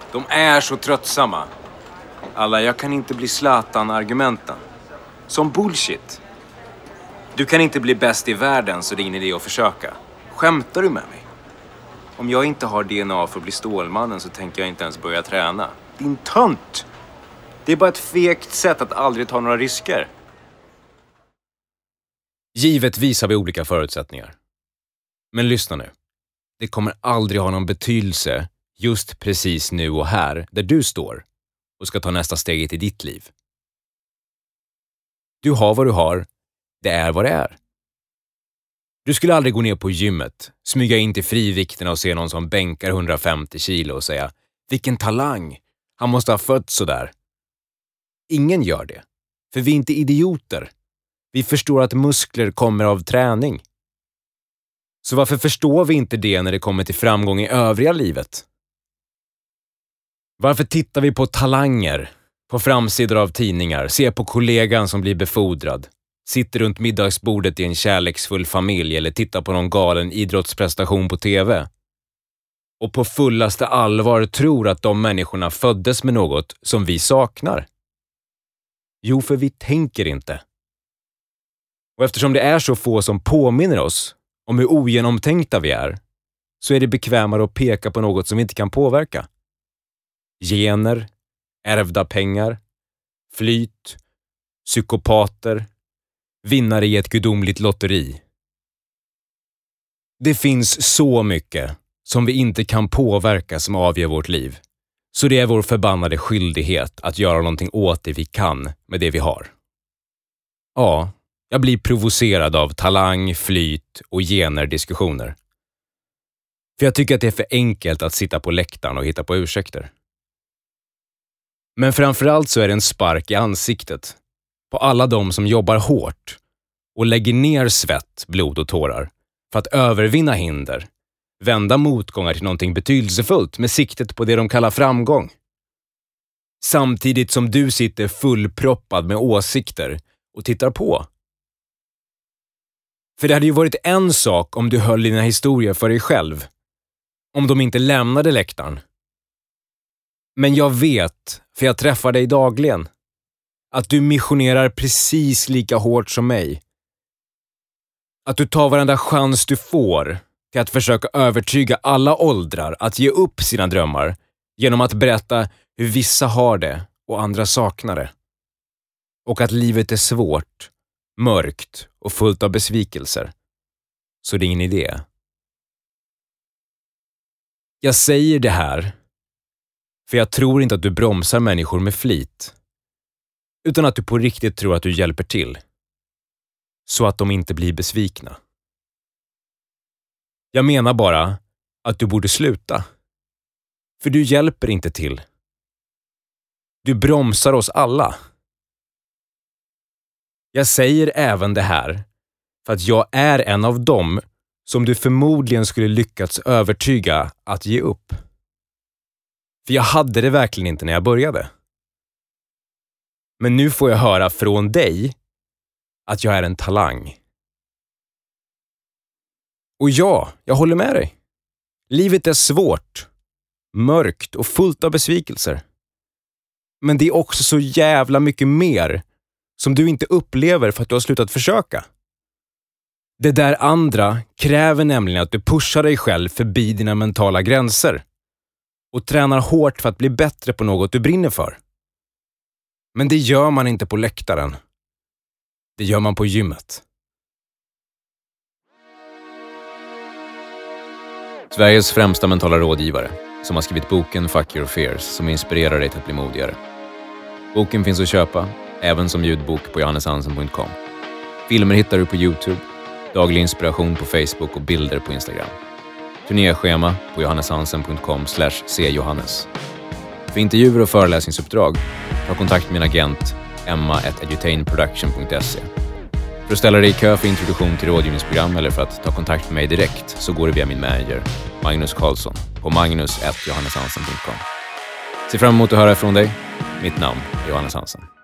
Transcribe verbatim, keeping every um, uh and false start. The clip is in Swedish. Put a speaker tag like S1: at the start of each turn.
S1: De är så tröttsamma. Alla, jag kan inte bli Zlatan-argumenten. Som bullshit. Du kan inte bli bäst i världen, så det är ingen idé att försöka. Skämtar du med mig? Om jag inte har D N A för att bli Stålmannen så tänker jag inte ens börja träna. Din tönt! Det är bara ett fegt sätt att aldrig ta några risker.
S2: Givetvis har vi olika förutsättningar. Men lyssna nu. Det kommer aldrig ha någon betydelse just precis nu och här där du står och ska ta nästa steget i ditt liv. Du har vad du har. Det är vad det är. Du skulle aldrig gå ner på gymmet, smyga in till frivikterna och se någon som bänkar hundrafemtio kilo och säga vilken talang, han måste ha fötts så där. Ingen gör det, för vi är inte idioter. Vi förstår att muskler kommer av träning. Så varför förstår vi inte det när det kommer till framgång i övriga livet? Varför tittar vi på talanger, på framsidor av tidningar, ser på kollegan som blir befordrad, sitter runt middagsbordet i en kärleksfull familj eller tittar på någon galen idrottsprestation på tv? Och på fullaste allvar tror att de människorna föddes med något som vi saknar? Jo, för vi tänker inte. Och eftersom det är så få som påminner oss om hur ogenomtänkta vi är, så är det bekvämare att peka på något som vi inte kan påverka. Gener, ärvda pengar, flyt, psykopater, vinnare i ett gudomligt lotteri. Det finns så mycket som vi inte kan påverka som avgör vårt liv. Så det är vår förbannade skyldighet att göra någonting åt det vi kan med det vi har. Ja, jag blir provocerad av talang, flyt och gener-diskussioner. För jag tycker att det är för enkelt att sitta på läktaren och hitta på ursäkter. Men framförallt så är det en spark i ansiktet på alla de som jobbar hårt och lägger ner svett, blod och tårar för att övervinna hinder, vända motgångar till någonting betydelsefullt med siktet på det de kallar framgång. Samtidigt som du sitter fullproppad med åsikter och tittar på. För det hade ju varit en sak om du höll dina historier för dig själv. Om de inte lämnade läktaren. Men jag vet, för jag träffar dig dagligen, att du missionerar precis lika hårt som mig. Att du tar varenda chans du får till att försöka övertyga alla åldrar att ge upp sina drömmar genom att berätta hur vissa har det och andra saknar det. Och att livet är svårt, mörkt och fullt av besvikelser. Så det är ingen idé. Jag säger det här för jag tror inte att du bromsar människor med flit, utan att du på riktigt tror att du hjälper till så att de inte blir besvikna. Jag menar bara att du borde sluta. För du hjälper inte till. Du bromsar oss alla. Jag säger även det här för att jag är en av dem som du förmodligen skulle lyckats övertyga att ge upp. För jag hade det verkligen inte när jag började. Men nu får jag höra från dig att jag är en talang. Och ja, jag håller med dig. Livet är svårt, mörkt och fullt av besvikelser. Men det är också så jävla mycket mer som du inte upplever för att du har slutat försöka. Det där andra kräver nämligen att du pushar dig själv förbi dina mentala gränser och tränar hårt för att bli bättre på något du brinner för. Men det gör man inte på läktaren. Det gör man på gymmet. Sveriges främsta mentala rådgivare som har skrivit boken Fuck Your Fears som inspirerar dig till att bli modigare. Boken finns att köpa, även som ljudbok på johannes hansen punkt com. Filmer hittar du på YouTube, daglig inspiration på Facebook och bilder på Instagram. Turnéschema på johannes hansen punkt com slash c johannes. För intervjuer och föreläsningsuppdrag, ta kontakt med min agent emma at edutainproduction punkt se. För att ställa dig i kö för introduktion till rådgivningsprogram eller för att ta kontakt med mig direkt så går det via min manager, Magnus Karlsson, på magnus at johannes hansen punkt com. Se fram emot att höra från dig. Mitt namn är Johannes Hansen.